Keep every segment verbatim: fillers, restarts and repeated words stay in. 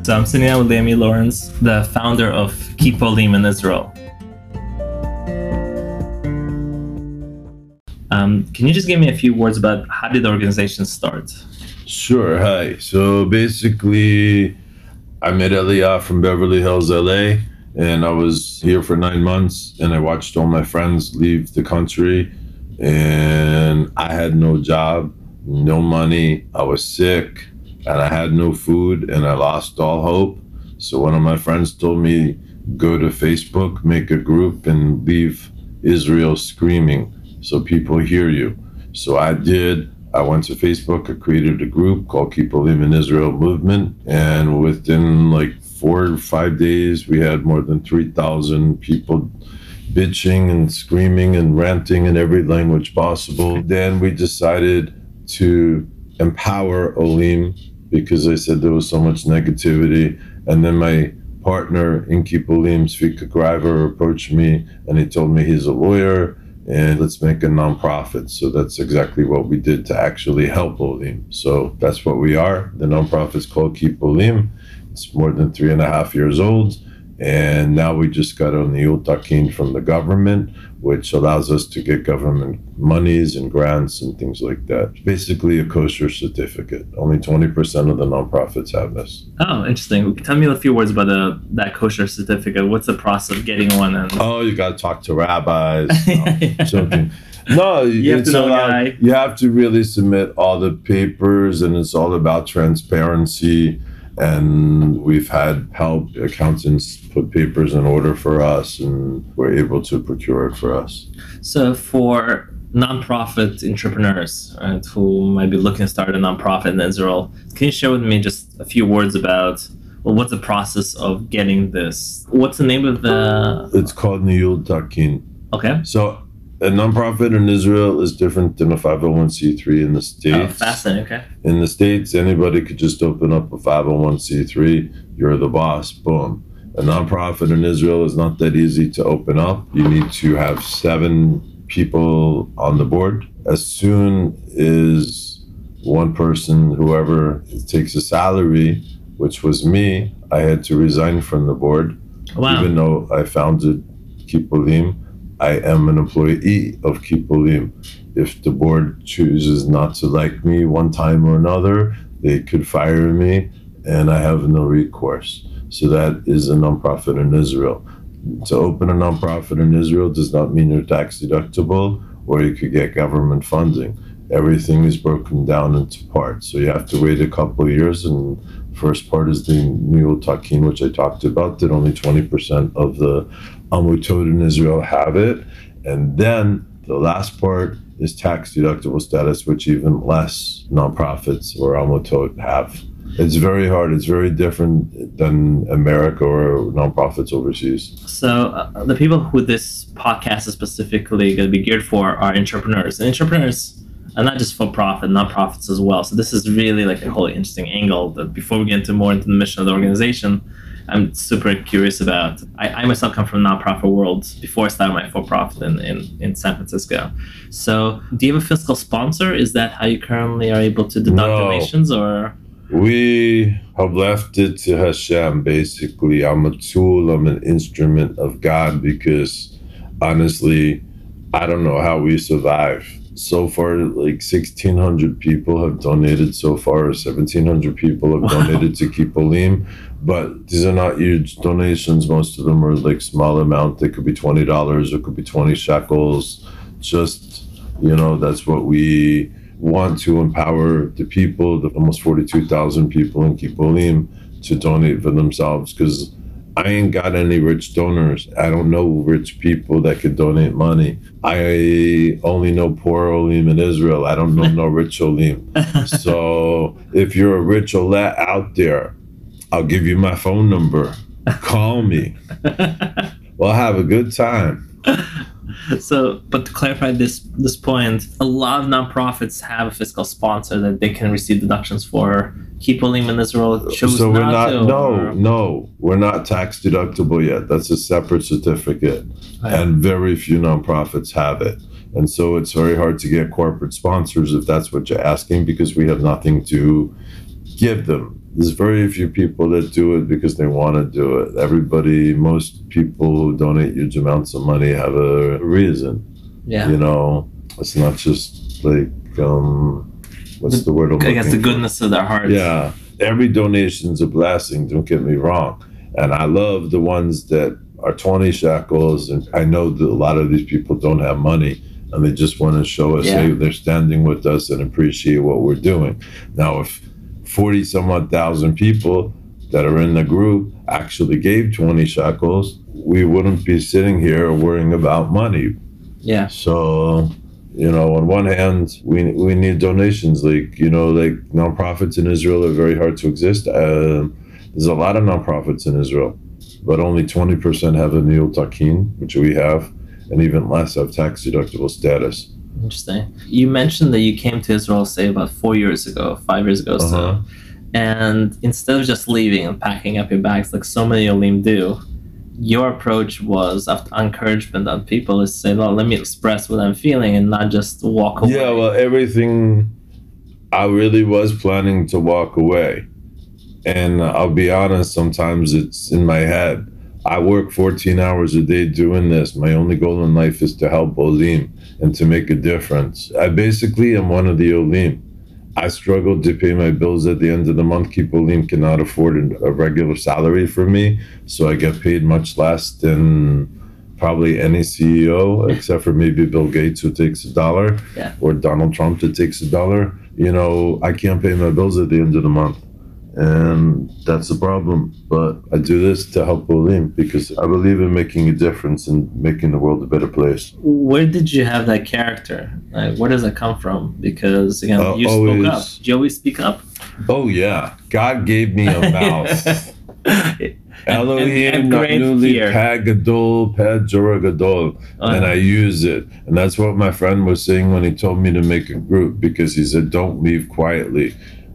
So I'm sitting down with Amy Lawrence, the founder of Keep Olim in Israel. Um, can you just give me a few words about how did the organization start? Sure. Hi. So basically, I met Aliyah from Beverly Hills, L A, and I was here for nine months, and I watched all my friends leave the country, and I had no job, no money. I was sick, and I had no food, and I lost all hope. So one of my friends told me, go to Facebook, make a group, and leave Israel screaming so people hear you. So I did. I went to Facebook, I created a group called Keep Olim in Israel Movement, and within like four or five days, we had more than three thousand people bitching and screaming and ranting in every language possible. Then we decided to empower Olim because I said there was so much negativity. And then my partner in Keep Olim, Zvika Greiver, approached me and he told me he's a lawyer and let's make a nonprofit. So that's exactly what we did to actually help Olim. So that's what we are. The nonprofit's called Keep Olim. It's more than three and a half years old. And now we just got a Niyul Takin from the government, which allows us to get government monies and grants and things like that. Basically a kosher certificate. Only twenty percent of the nonprofits have this. Oh, interesting. Tell me a few words about the, that kosher certificate. What's the process of getting one? And... Oh, you got to talk to rabbis. No, joking. No, you have, it's to know allowed, a guy. You have to really submit all the papers, and it's all about transparency. And we've had help. Accountants put papers in order for us, and we're able to procure it for us. So for nonprofit entrepreneurs, right, who might be looking to start a nonprofit in Israel, can you share with me just a few words about, well, what's the process of getting this? What's the name of the... It's called Niyul Takin. Okay. So a nonprofit in Israel is different than a five oh one c three in the States. Oh, fascinating, okay. In the States, anybody could just open up a five oh one c three. You're the boss, boom. A nonprofit in Israel is not that easy to open up. You need to have seven people on the board. As soon as one person, whoever takes a salary, which was me, I had to resign from the board. Wow. Even though I founded Keep Olim, I am an employee of Keep Olim. If the board chooses not to like me one time or another, they could fire me, and I have no recourse. So that is a nonprofit in Israel. To open a nonprofit in Israel does not mean you're tax deductible or you could get government funding. Everything is broken down into parts. So you have to wait a couple of years, and first part is the Niyul Takin, which I talked about, that only twenty percent of the Amutot in Israel have it. And then the last part is tax deductible status, which even less nonprofits or Amutot have. It's very hard. It's very different than America or nonprofits overseas. So uh, the people who this podcast is specifically going to be geared for are entrepreneurs. And entrepreneurs are not just for-profit, nonprofits as well. So this is really like a whole interesting angle that before we get into more into the mission of the organization, I'm super curious about. I, I myself come from the nonprofit world before I started my for-profit in, in, in San Francisco. So do you have a fiscal sponsor? Is that how you currently are able to deduct No. donations, or? We have left it to Hashem, basically. I'm a tool, I'm an instrument of God, because honestly, I don't know how we survive. So far, like sixteen hundred people have donated so far, or seventeen hundred people have Wow. donated to Keep Olim. But these are not huge donations. Most of them are like small amount. They could be twenty dollars, it could be twenty shekels. Just, you know, that's what we want to empower the people, the almost forty-two thousand people in Keep Olim, to donate for themselves, because I ain't got any rich donors. I don't know rich people that could donate money. I only know poor Olim in Israel. I don't know no rich Olim. So if you're a rich Olet out there, I'll give you my phone number. Call me. We'll have a good time. So, but to clarify this this point, a lot of nonprofits have a fiscal sponsor that they can receive deductions for. Keep Olim in Israel chose so we're not, not to, no or... no we're not tax deductible yet. That's a separate certificate, Right. and very few nonprofits have it. And so it's very hard to get corporate sponsors if that's what you're asking, because we have nothing to give them. There's very few people that do it because they want to do it. Everybody, most people who donate huge amounts of money have a reason. Yeah. You know, it's not just like, um, what's the, the word I'm I guess the for? goodness of their hearts. Yeah. Every donation's a blessing, don't get me wrong. And I love the ones that are twenty shekels. And I know that a lot of these people don't have money and they just want to show us, Yeah. hey, they're standing with us and appreciate what we're doing. Now, if forty some odd thousand people that are in the group actually gave twenty shekels, we wouldn't be sitting here worrying about money. Yeah. So, you know, on one hand, we we need donations. Like, you know, like nonprofits in Israel are very hard to exist. Uh, there's a lot of nonprofits in Israel, but only twenty percent have a Niyul Takin, which we have, and even less have tax deductible status. Interesting. You mentioned that you came to Israel, say, about four years ago, five years ago, Uh-huh. so. And instead of just leaving and packing up your bags like so many Olim do, your approach was, after encouragement on people, is to say, well, let me express what I'm feeling and not just walk away. Yeah, well, everything, I really was planning to walk away. And I'll be honest, sometimes it's in my head. I work fourteen hours a day doing this. My only goal in life is to help Olim and to make a difference. I basically am one of the Olim. I struggled to pay my bills at the end of the month. Keep Olim cannot afford a regular salary for me, so I get paid much less than probably any C E O, except for maybe Bill Gates, who takes a dollar, Yeah. or Donald Trump, that takes a dollar. You know, I can't pay my bills at the end of the month. And that's the problem. But I do this to help Olim because I believe in making a difference and making the world a better place. Where did you have that character? Like, where does it come from? Because, again, Uh, you always- spoke up. Did you always speak up? Oh, yeah. God gave me a mouth. Elohim and great Na'nuli fear. Peh Gadol Peh Jorah Gadol, Oh, and yeah. I use it. And that's what my friend was saying when he told me to make a group, because he said, don't leave quietly.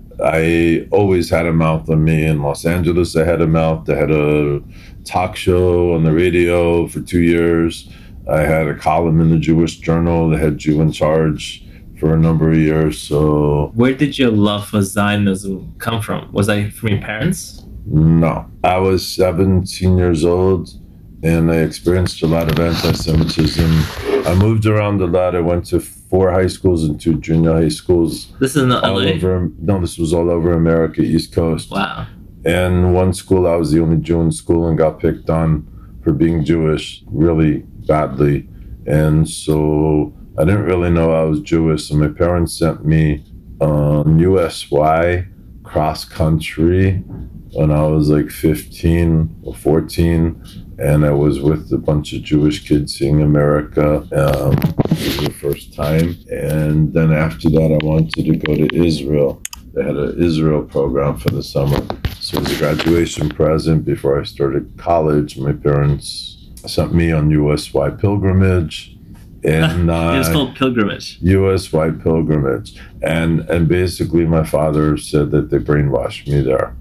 I always had a mouth on me. In Los Angeles, I had a mouth. I had a talk show on the radio for two years. I had a column in the Jewish Journal that had Jew in Charge for a number of years. So, Where did your love for Zionism come from? Was that from your parents? no. I was seventeen years old, and I experienced a lot of anti-Semitism. I moved around a lot. I went to four high schools and two junior high schools. This is in L All A? over, no, this was all over America, East Coast. Wow. And one school, I was the only Jew in school and got picked on for being Jewish really badly. And so I didn't really know I was Jewish. So my parents sent me um, U S Y cross country when I was like fifteen or fourteen. And I was with a bunch of Jewish kids seeing America um, for the first time. And then after that, I wanted to go to Israel. They had an Israel program for the summer. So as a graduation present before I started college, my parents sent me on U S Y pilgrimage. And It was uh, called pilgrimage. U S Y pilgrimage. And, and basically my father said that they brainwashed me there.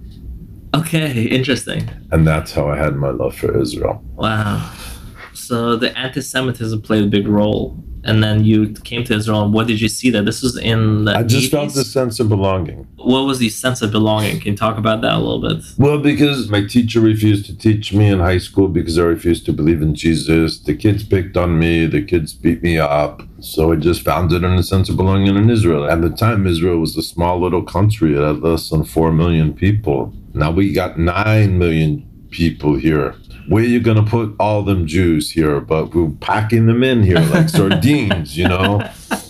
Okay, interesting. And that's how I had my love for Israel. Wow. So the anti-Semitism played a big role. And then you came to Israel, and what did you see there? This was in the I just felt eighties? the sense of belonging. What was the sense of belonging? Can you talk about that a little bit? Well, because my teacher refused to teach me in high school because I refused to believe in Jesus. The kids picked on me. The kids beat me up. So I just found it in a sense of belonging in Israel. At the time, Israel was a small little country. It had less than four million people. Now we got nine million people here. Where are you going to put all them Jews here? But we're packing them in here like sardines, you know?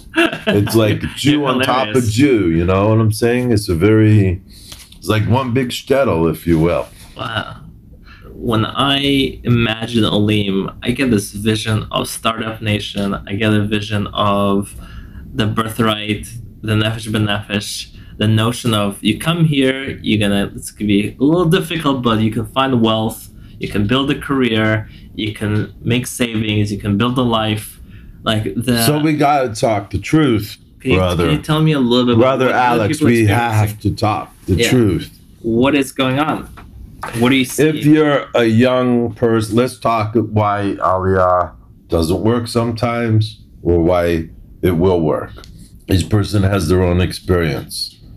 It's like Jew You're on top of hilarious. Jew, you know what I'm saying? It's a very, it's like one big shtetl, if you will. Wow. When I imagine Olim, I get this vision of Startup Nation. I get a vision of the birthright, the nefesh b'nefesh, the notion of you come here, you're gonna, it's gonna be a little difficult, but you can find wealth, you can build a career, you can make savings, you can build a life. Like the. So we got to talk the truth, can you, brother. Can you tell me a little bit Brother about what other Alex, people are we experiencing? have to talk the Yeah. truth. What is going on? What do you see? If you're a young person, let's talk why Aliyah doesn't work sometimes or why it will work. Each person has their own experience.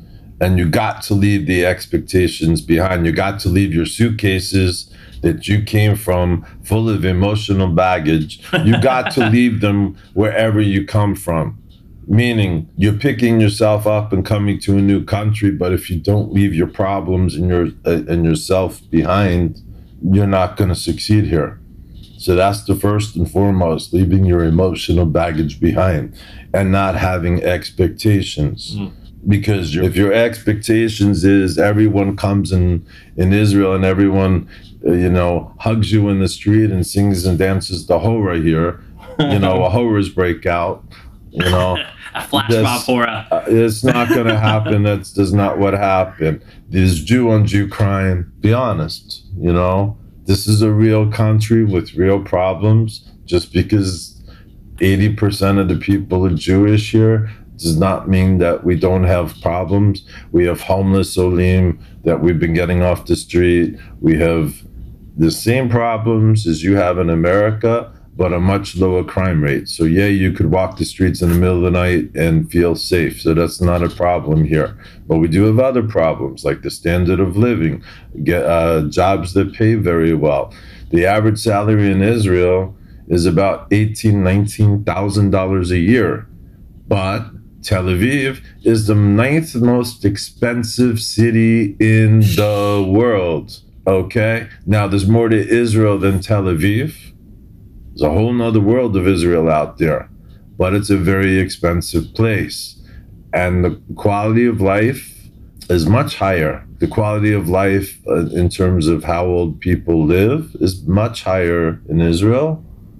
And you got to leave the expectations behind. You got to leave your suitcases that you came from full of emotional baggage. You got to leave them wherever you come from. Meaning you're picking yourself up and coming to a new country, but if you don't leave your problems and your uh, and yourself behind, you're not going to succeed here. So that's the first and foremost, leaving your emotional baggage behind and not having expectations. Mm. Because if your expectations is everyone comes in, in Israel and everyone, uh, you know, hugs you in the street and sings and dances the hora here, you know, a horas break out, you know. A flash mob hora. Uh, it's not going to happen. That's, that's not what happened. There's Jew on Jew crime. Be honest, you know. This is a real country with real problems. Just because eighty percent of the people are Jewish here does not mean that we don't have problems. We have homeless Olim that we've been getting off the street. We have the same problems as you have in America, but a much lower crime rate. So yeah, you could walk the streets in the middle of the night and feel safe. So that's not a problem here. But we do have other problems, like the standard of living, get uh, jobs that pay very well. The average salary in Israel is about eighteen, nineteen thousand dollars a year. But Tel Aviv is the ninth most expensive city in the world. Okay? Now, there's more to Israel than Tel Aviv. There's a whole nother world of Israel out there. But it's a very expensive place. And the quality of life is much higher. The quality of life uh, in terms of how old people live is much higher in Israel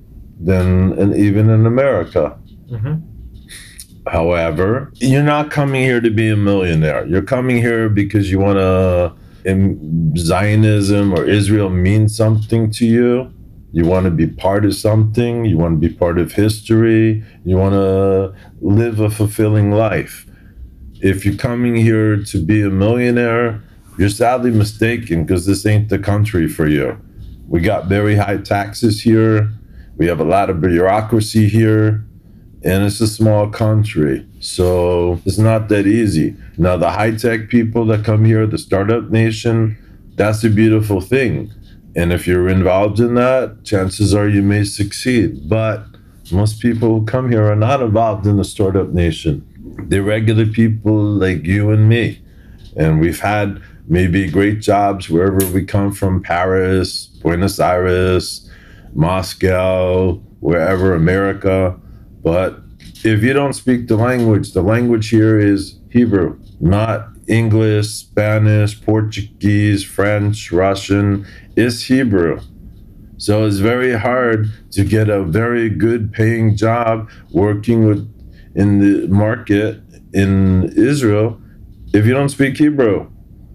than in, even in America. Mm-hmm. However, you're not coming here to be a millionaire. You're coming here because you want to, Zionism or Israel means something to you. You want to be part of something. You want to be part of history. You want to live a fulfilling life. If you're coming here to be a millionaire, you're sadly mistaken, because this ain't the country for you. We got very high taxes here. We have a lot of bureaucracy here. And it's a small country, so it's not that easy. Now, the high-tech people that come here, the startup nation, that's a beautiful thing. And if you're involved in that, chances are you may succeed. But most people who come here are not involved in the startup nation. They're regular people like you and me. And we've had maybe great jobs wherever we come from, Paris, Buenos Aires, Moscow, wherever, America. But if you don't speak the language, the language here is Hebrew, not English, Spanish, Portuguese, French, Russian. It's Hebrew. So it's very hard to get a very good paying job working with in the market in Israel if you don't speak Hebrew,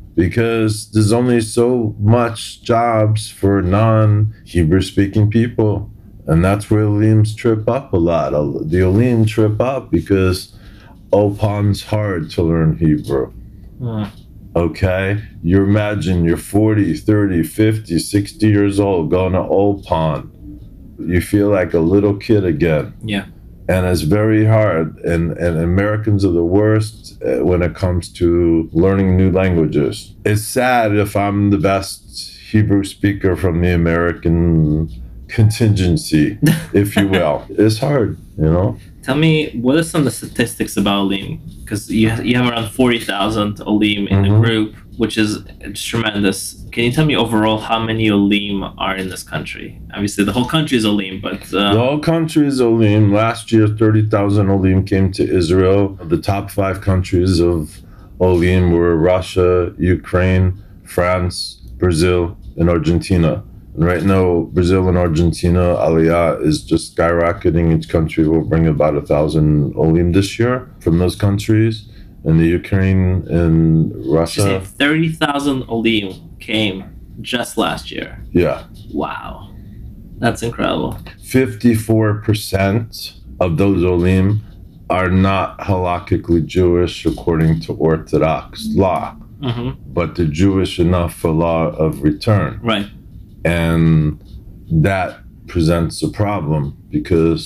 because there's only so much jobs for non-Hebrew speaking people. And that's where Olims trip up a lot. The Olim trip up because Ulpan's hard to learn Hebrew. Mm. Okay? You imagine you're forty, thirty, fifty, sixty years old going to Ulpan. You feel like a little kid again. Yeah. And it's very hard. And, and Americans are the worst when it comes to learning new languages. It's sad if I'm the best Hebrew speaker from the American contingency, if you will. It's hard, you know. Tell me, what are some of the statistics about Olim? Because you you have around forty thousand Olim in mm-hmm. the group, which is it's tremendous. Can you tell me overall how many Olim are in this country? Obviously, the whole country is Olim, but uh... the whole country is Olim. Last year, thirty thousand Olim came to Israel. The top five countries of Olim were Russia, Ukraine, France, Brazil, and Argentina. And right now, Brazil and Argentina, Aliyah is just skyrocketing. Each country will bring about a thousand Olim this year from those countries. And the Ukraine and Russia. thirty thousand Olim came just last year. Yeah. Wow. That's incredible. fifty-four percent of those Olim are not halakhically Jewish according to Orthodox law. Mm-hmm. But they're Jewish enough for law of return. Right. And that presents a problem because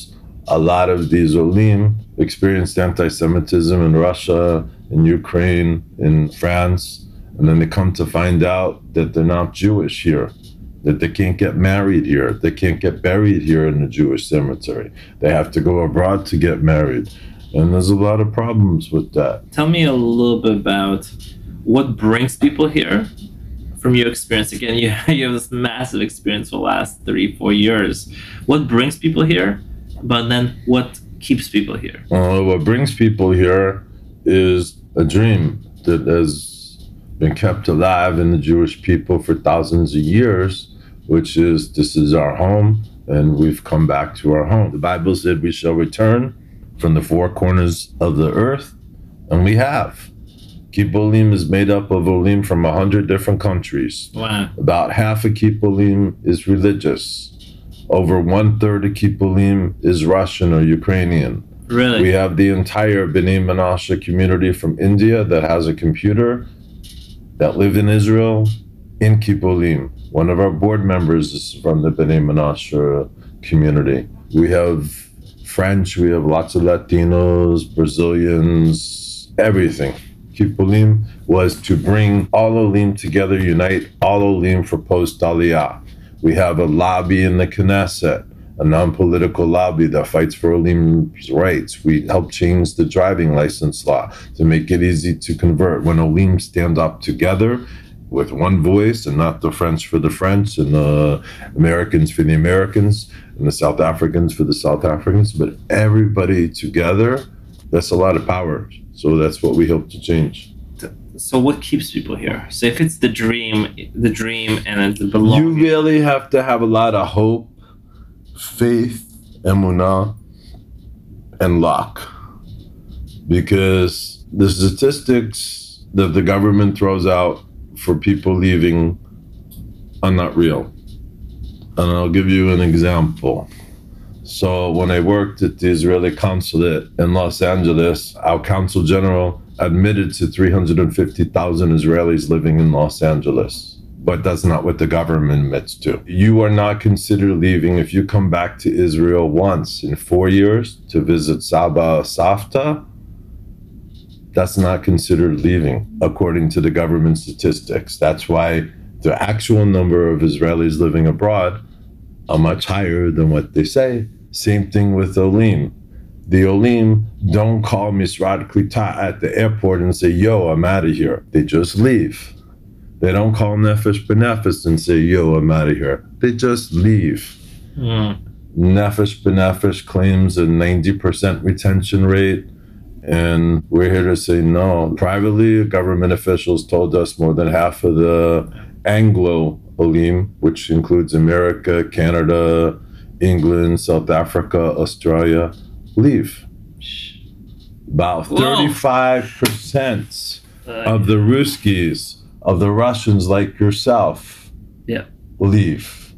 a lot of these Olim experienced anti-Semitism in Russia, in Ukraine, in France, and then they come to find out that they're not Jewish here, that they can't get married here, they can't get buried here in the Jewish cemetery. They have to go abroad to get married. And there's a lot of problems with that. Tell me a little bit about what brings people here from your experience. Again, you, you have this massive experience for the last three, four years. What brings people here, but then what keeps people here? Uh, what brings people here is a dream that has been kept alive in the Jewish people for thousands of years, which is this is our home, and we've come back to our home. The Bible said we shall return from the four corners of the earth, and we have. Kibbutz Olim is made up of Olim from a hundred different countries. Wow. About half of Kibbutz Olim is religious. Over one third of Kibbutz Olim is Russian or Ukrainian. Really? We have the entire Bnei Menashe community from India that has a computer that live in Israel in Kibbutz Olim. One of our board members is from the Bnei Menashe community. We have French, we have lots of Latinos, Brazilians, everything. Kibbutz Olim was to bring all Olim together, unite all Olim for post-Aliyah. We have a lobby in the Knesset, a non-political lobby that fights for Olim's rights. We help change the driving license law to make it easy to convert. When Olim stand up together with one voice, and not the French for the French, and the Americans for the Americans, and the South Africans for the South Africans, but everybody together, that's a lot of power. So that's what we hope to change. So what keeps people here? So if it's the dream, the dream and it's the belonging. You really have to have a lot of hope, faith, emunah, and luck. Because the statistics that the government throws out for people leaving are not real. And I'll give you an example. So when I worked at the Israeli consulate in Los Angeles, our consul general admitted to three hundred fifty thousand Israelis living in Los Angeles. But that's not what the government admits to. You are not considered leaving if you come back to Israel once in four years to visit Saba or Savta. That's not considered leaving, according to the government statistics. That's why the actual number of Israelis living abroad are much higher than what they say. Same thing with Olim. The Olim don't call Misrad Klita at the airport and say, yo, I'm out of here. They just leave. They don't call Nefesh B'Nefesh and say, yo, I'm out of here. They just leave. Mm. Nefesh B'Nefesh claims a ninety percent retention rate, and we're here to say no. Privately, government officials told us more than half of the Anglo Olim, which includes America, Canada, England, South Africa, Australia, leave. About thirty-five percent of the Ruskies, of the Russians like yourself, yeah, leave.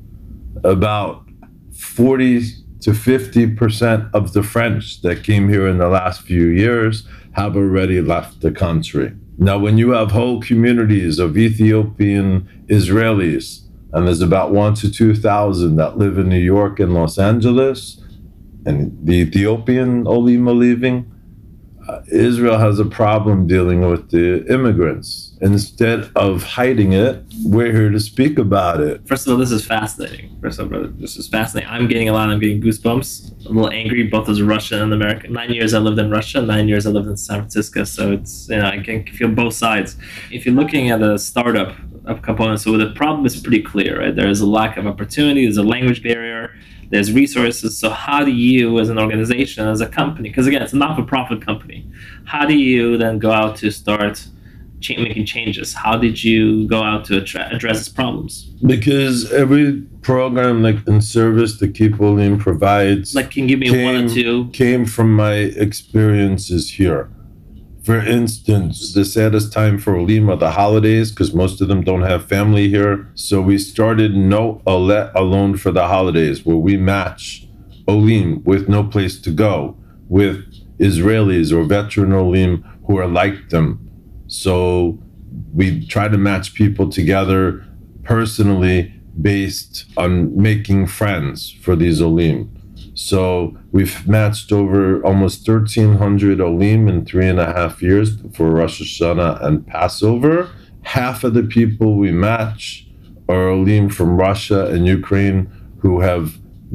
About forty to fifty percent of the French that came here in the last few years have already left the country. Now, when you have whole communities of Ethiopian Israelis, and there's about one to two thousand that live in New York and Los Angeles, and the Ethiopian Olim are leaving, uh, Israel has a problem dealing with the immigrants. Instead of hiding it, we're here to speak about it. First of all, this is fascinating. First of all, brother, this is fascinating. I'm getting a lot, I'm getting goosebumps, a little angry, both as a Russian and American. Nine years I lived in Russia, nine years I lived in San Francisco, so it's, you know, I can feel both sides. If you're looking at a startup of components, so the problem is pretty clear, right? There is a lack of opportunity, there's a language barrier, there's resources. So how do you, as an organization, as a company, because again, it's a not-for-profit company, how do you then go out to start ch- making changes? How did you go out to attra- address these problems? Because every program like and service that Kibbutz Olim provides, Like, can you give me came, one or two? came from my experiences here. For instance, the saddest time for Olim are the holidays, because most of them don't have family here. So we started No Olet Alone for the holidays, where we match Olim with no place to go with Israelis or veteran Olim who are like them. So we try to match people together personally based on making friends for these Olim. So we've matched over almost thirteen hundred Olim in three and a half years for Rosh Hashanah and Passover. Half of the people we match are Olim from Russia and Ukraine who have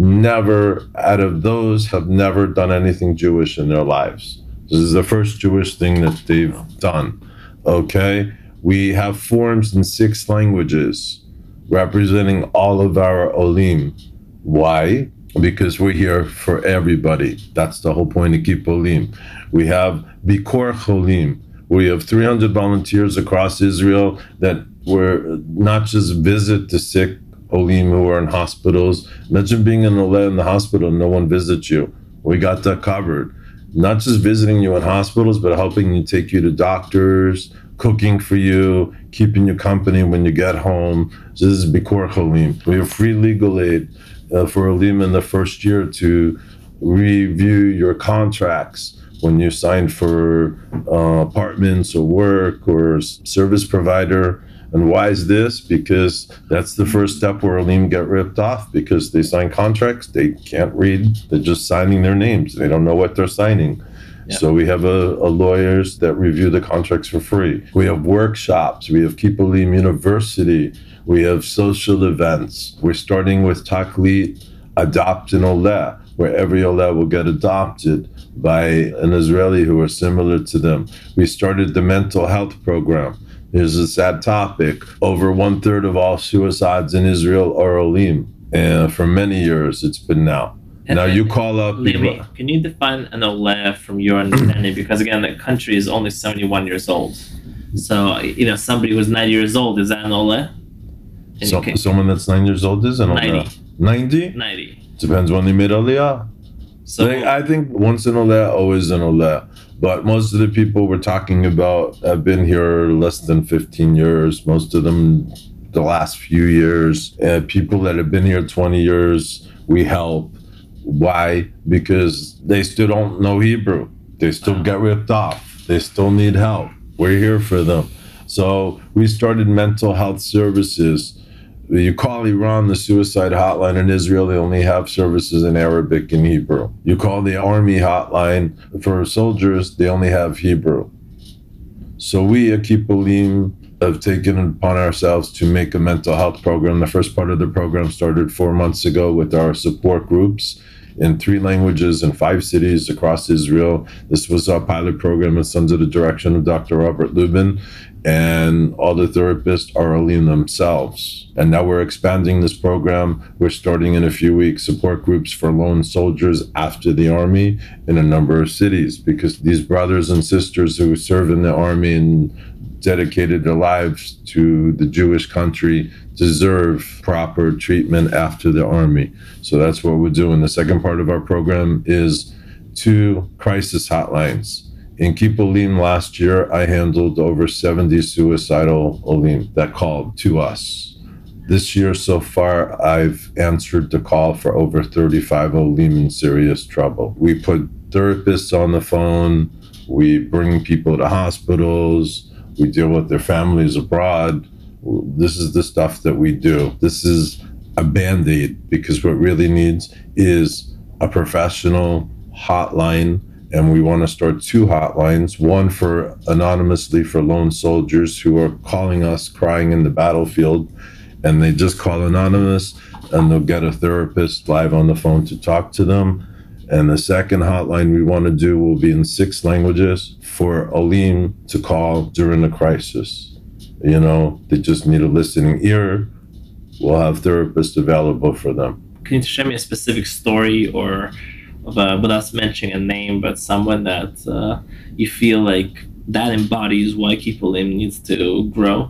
never, out of those, have never done anything Jewish in their lives. This is the first Jewish thing that they've done, okay? We have forms in six languages representing all of our Olim. Why? Because we're here for everybody. That's the whole point of Keep Olim. We have Bikor Cholim. We have three hundred volunteers across Israel that were not just visit the sick Olim who are in hospitals. Imagine being in Oleh in the hospital and no one visits you. We got that covered. Not just visiting you in hospitals, but helping you take you to doctors, cooking for you, keeping you company when you get home. So this is Bikor Cholim. We have free legal aid uh, for Olim in the first year to review your contracts when you sign for uh, apartments or work or service provider. And why is this? Because that's the first step where Olim get ripped off, because they sign contracts, they can't read, they're just signing their names. They don't know what they're signing. Yeah. So we have a, a lawyers that review the contracts for free. We have workshops, we have Keep Olim University, we have social events. We're starting with Taklit, Adopt an Oleh, where every Oleh will get adopted by an Israeli who are similar to them. We started the mental health program. Here's a sad topic. Over one third of all suicides in Israel are Olim. And for many years, it's been now. And now you call up... Levi, can you define an Oleh from your understanding? Because again, the country is only seventy-one years old. So, you know, somebody who's ninety years old, is that an Oleh? So, can, someone that's nine years old is an Oleh? ninety? ninety. Depends when they made Aliyah. So like, I think once an Oleh, always an Oleh. But most of the people we're talking about have been here less than fifteen years. Most of them the last few years. And people that have been here twenty years, we help. Why? Because they still don't know Hebrew. They still get ripped off. They still need help. We're here for them. So we started mental health services. You call Iran the suicide hotline in Israel, they only have services in Arabic and Hebrew. You call the army hotline for soldiers, they only have Hebrew. So we at Keep Olim have taken it upon ourselves to make a mental health program. The first part of the program started four months ago with our support groups in three languages in five cities across Israel. This was our pilot program. It's under the direction of Doctor Robert Lubin, and all the therapists are Olim themselves. And now we're expanding this program. We're starting in a few weeks support groups for lone soldiers after the army in a number of cities, because these brothers and sisters who serve in the army and dedicated their lives to the Jewish country deserve proper treatment after the army. So that's what we're doing. The second part of our program is two crisis hotlines. In Keep Olim last year, I handled over seventy suicidal Olim that called to us. This year so far, I've answered the call for over thirty-five Olim in serious trouble. We put therapists on the phone, we bring people to hospitals, we deal with their families abroad. This is the stuff that we do. This is a Band-Aid, because what really needs is a professional hotline. And we want to start two hotlines, one for anonymously for lone soldiers who are calling us crying in the battlefield, and they just call anonymous and they'll get a therapist live on the phone to talk to them. And the second hotline we want to do will be in six languages for Olim to call during a crisis. You know, they just need a listening ear. We'll have therapists available for them. Can you share me a specific story, or of a, without mentioning a name, but someone that uh, you feel like that embodies why Keep Olim needs to grow?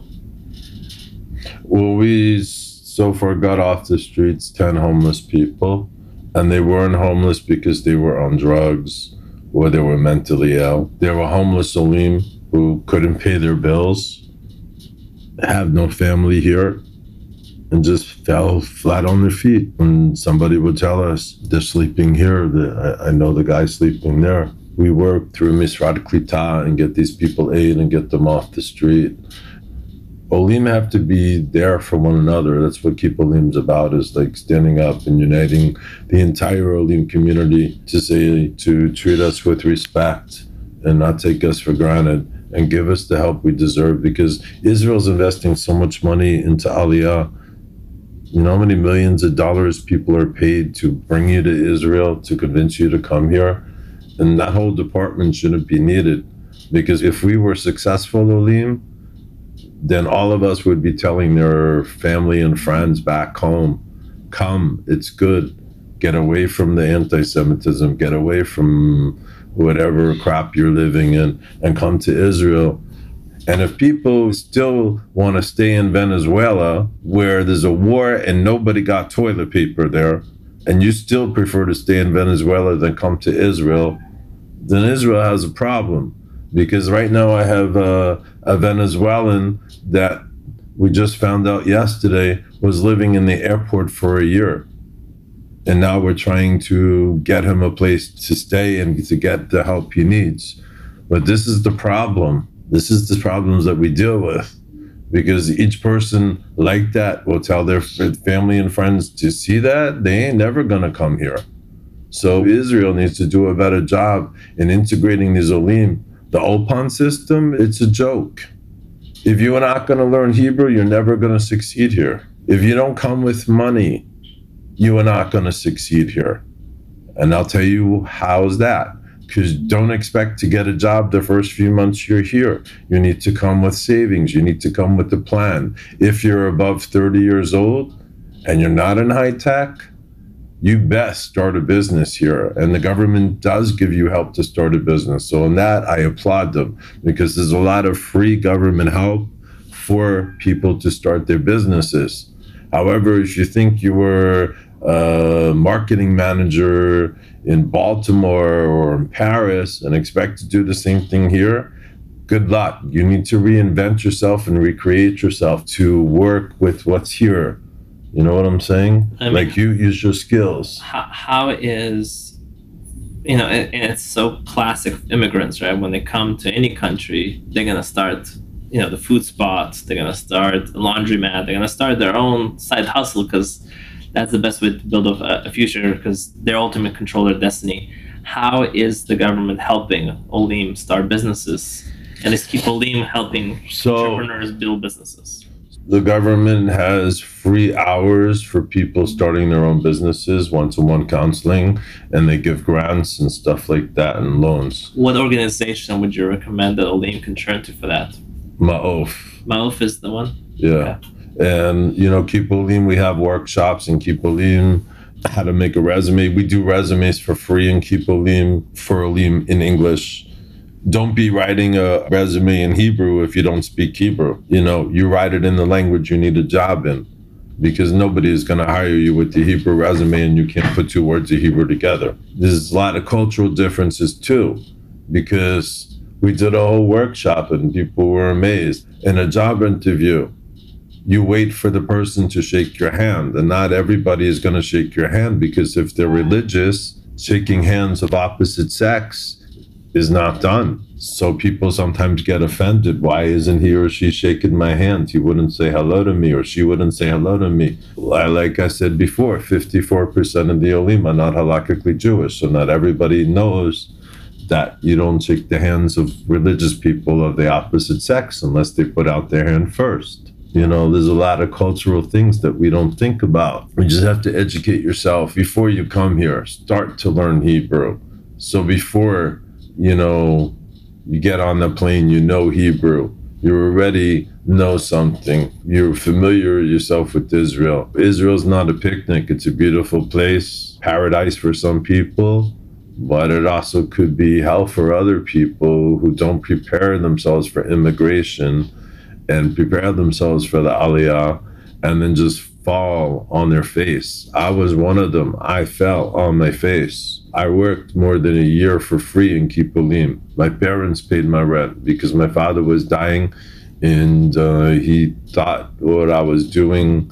Well, we so far got off the streets ten homeless people, and they weren't homeless because they were on drugs or they were mentally ill. They were homeless Olim who couldn't pay their bills, have no family here, and just fell flat on their feet. And somebody would tell us, they're sleeping here, the, I, I know the guy sleeping there. We work through Misrad Klita and get these people aid and get them off the street. Olim have to be there for one another. That's what Keep Olim's about, is like standing up and uniting the entire Olim community to say, to treat us with respect and not take us for granted and give us the help we deserve, because Israel's investing so much money into Aliyah. You know how many millions of dollars people are paid to bring you to Israel, to convince you to come here? And that whole department shouldn't be needed, because if we were successful, Olim, then all of us would be telling their family and friends back home, come, it's good. Get away from the anti-Semitism, get away from whatever crap you're living in, and come to Israel. And if people still want to stay in Venezuela, where there's a war and nobody got toilet paper there, and you still prefer to stay in Venezuela than come to Israel, then Israel has a problem. Because right now I have a, a Venezuelan that we just found out yesterday was living in the airport for a year. And now we're trying to get him a place to stay and to get the help he needs. But this is the problem. This is the problems that we deal with. Because each person like that will tell their family and friends to see that, they ain't never gonna come here. So Israel needs to do a better job in integrating these Olim. The Ulpan system, it's a joke. If you're not going to learn Hebrew, you're never going to succeed here. If you don't come with money, you are not going to succeed here. And I'll tell you how's that. Because don't expect to get a job the first few months you're here. You need to come with savings. You need to come with a plan. If you're above thirty years old and you're not in high tech, you best start a business here. And the government does give you help to start a business. So in that, I applaud them, because there's a lot of free government help for people to start their businesses. However, if you think you were a marketing manager in Baltimore or in Paris and expect to do the same thing here, good luck. You need to reinvent yourself and recreate yourself to work with what's here. You know what I'm saying? I mean, like, you use your skills. How, how is, you know, and, and it's so classic immigrants, right? When they come to any country, they're going to start, you know, the food spots, they're going to start a laundromat, they're going to start their own side hustle, because that's the best way to build a, a future, because they're ultimate control their destiny. How is the government helping Olim start businesses? And is Keep Olim helping so, entrepreneurs build businesses? The government has free hours for people starting their own businesses, one-to-one counseling, and they give grants and stuff like that and loans. What organization would you recommend that Olim can turn to for that? Ma'of. Ma'of is the one? Yeah. Okay. And, you know, Keep Olim, we have workshops in Keep Olim, how to make a resume. We do resumes for free in Keep Olim, for Olim in English. Don't be writing a resume in Hebrew if you don't speak Hebrew. You know, you write it in the language you need a job in, because nobody is going to hire you with the Hebrew resume and you can't put two words of Hebrew together. There's a lot of cultural differences too, because we did a whole workshop and people were amazed. In a job interview, you wait for the person to shake your hand, and not everybody is going to shake your hand, because if they're religious, shaking hands of opposite sex is not done. So people sometimes get offended. Why isn't he or she shaking my hand? He wouldn't say hello to me, or she wouldn't say hello to me. Like I said before, fifty-four percent of the Olim are not halakhically Jewish, so not everybody knows that you don't shake the hands of religious people of the opposite sex unless they put out their hand first. You know, there's a lot of cultural things that we don't think about. You just have to educate yourself before you come here. Start to learn Hebrew. So before, you know, you get on the plane, you know Hebrew. You already know something. You're familiar yourself with Israel. Israel's not a picnic. It's a beautiful place, paradise for some people, but it also could be hell for other people who don't prepare themselves for immigration and prepare themselves for the Aliyah and then just fall on their face. I was one of them. I fell on my face. I worked more than a year for free in Keep Olim. My parents paid my rent because my father was dying, and uh, he thought what I was doing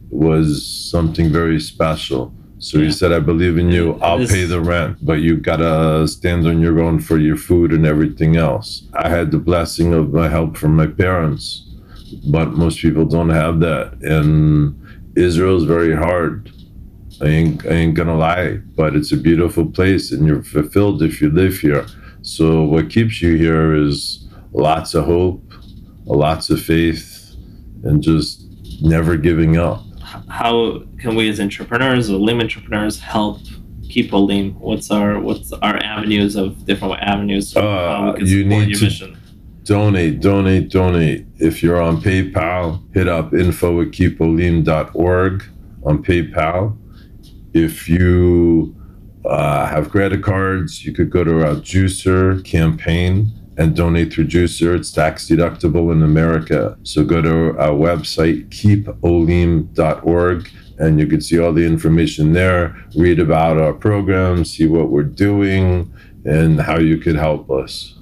was something very special. So he said, I believe in you, I'll pay the rent, but you gotta stand on your own for your food and everything else. I had the blessing of my help from my parents. but most people don't have that. And Israel is very hard. I ain't, I ain't gonna lie, but it's a beautiful place and you're fulfilled if you live here. So what keeps you here is lots of hope, lots of faith, and just never giving up. How can we as entrepreneurs or Olim entrepreneurs help keep Olim? What's our what's our avenues of different avenues? Uh, how we can you support need your to mission? donate, donate, donate. If you're on PayPal, hit up info at keep olim dot org on PayPal. If you uh, have credit cards, you could go to our Juicer campaign and donate through Juicer. It's tax deductible in America. So go to our website, keep olim dot org, and you can see all the information there, read about our program, see what we're doing, and how you could help us.